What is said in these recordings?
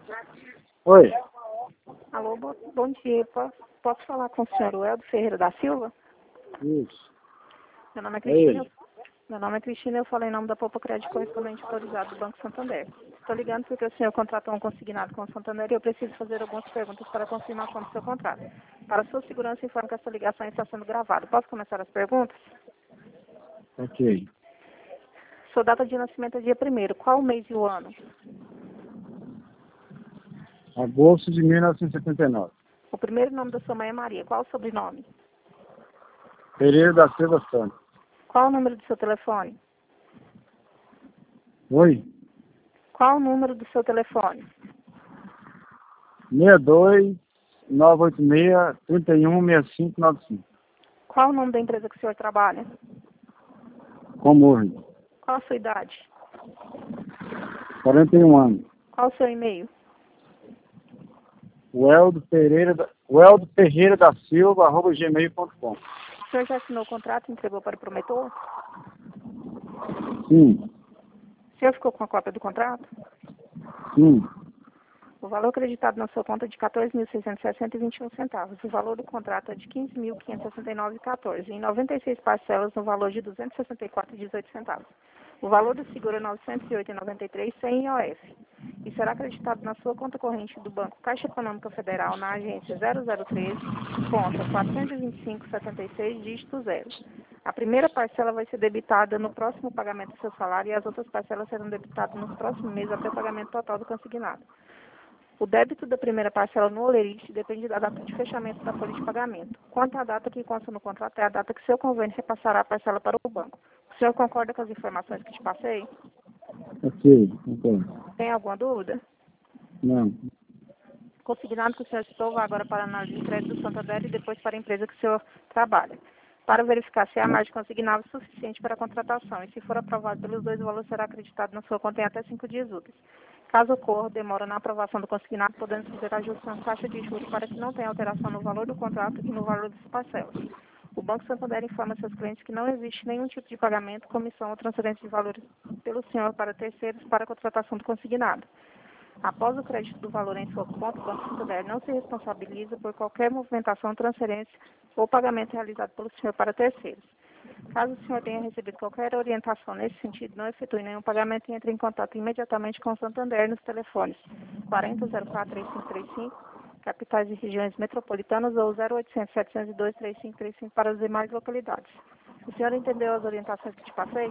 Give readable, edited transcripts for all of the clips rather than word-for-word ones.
Oi, Alô, bom dia. Posso falar com o senhor Weldo Ferreira da Silva? isso. Meu nome é É Cristina. ele. Meu nome é Cristina, eu falei em nome da Popa Crédito Correspondente Autorizado do Banco Santander. Estou ligando porque o senhor contratou um consignado com o Santander e eu preciso fazer algumas perguntas para a confirmação do seu contrato. Para sua segurança, informo que essa ligação está sendo gravada. Posso começar as perguntas? Ok. Sua data de nascimento é dia 1º. Qual o mês e o ano? Agosto de 1979. O primeiro nome da sua mãe é Maria. Qual o sobrenome? Pereira da Silva Santos. Qual o número do seu telefone? Oi, Qual o número do seu telefone? 62 986 316595. Qual o nome da empresa que o senhor trabalha? Comurne. Qual a sua idade? 41 anos. Qual o seu e-mail? Weldo Ferreira da Silva, @gmail.com. O senhor já assinou o contrato e entregou para o promotor? Sim, O senhor ficou com a cópia do contrato? sim. O valor acreditado na sua conta é de R$ 14.660,21. O valor do contrato é de R$ 15.569,14. Em 96 parcelas no valor de R$ 264,18. O valor do seguro é R$ 908,93 sem IOF. E será acreditado na sua conta corrente do Banco Caixa Econômica Federal na agência 0013, conta 42576, dígito 0. A primeira parcela vai ser debitada no próximo pagamento do seu salário e as outras parcelas serão debitadas nos próximos meses até o pagamento total do consignado. O débito da primeira parcela no Olerite depende da data de fechamento da folha de pagamento. Quanto à data que consta no contrato, é a data que seu convênio repassará a parcela para o banco. O senhor concorda com as informações que te passei? Ok, concordo. Tem alguma dúvida? Não. Consignado que o senhor citou vai agora para a análise de crédito do Santander e depois para a empresa que o senhor trabalha, para verificar se há margem consignável suficiente para a contratação e, se for aprovado pelos dois, o valor será acreditado na sua conta em até 5 dias úteis. Caso ocorra demora na aprovação do consignado, podendo fazer ajustes na taxa de juros para que não tenha alteração no valor do contrato e no valor das parcelas. O Banco Santander informa seus clientes que não existe nenhum tipo de pagamento, comissão ou transferência de valores pelo senhor para terceiros para a contratação do consignado. Após o crédito do valor em sua conta, o Banco Santander não se responsabiliza por qualquer movimentação, transferência ou pagamento realizado pelo senhor para terceiros. Caso o senhor tenha recebido qualquer orientação nesse sentido, não efetue nenhum pagamento e entre em contato imediatamente com o Santander nos telefones 4004-3535, capitais e regiões metropolitanas, ou 0800 702 3535 para as demais localidades. O senhor entendeu as orientações que te passei?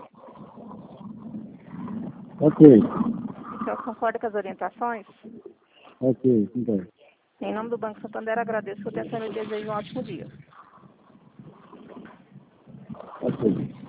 Ok, O senhor concorda com as orientações? ok, concordo. Em nome do Banco Santander, agradeço sua atenção e desejo um ótimo dia. Ok.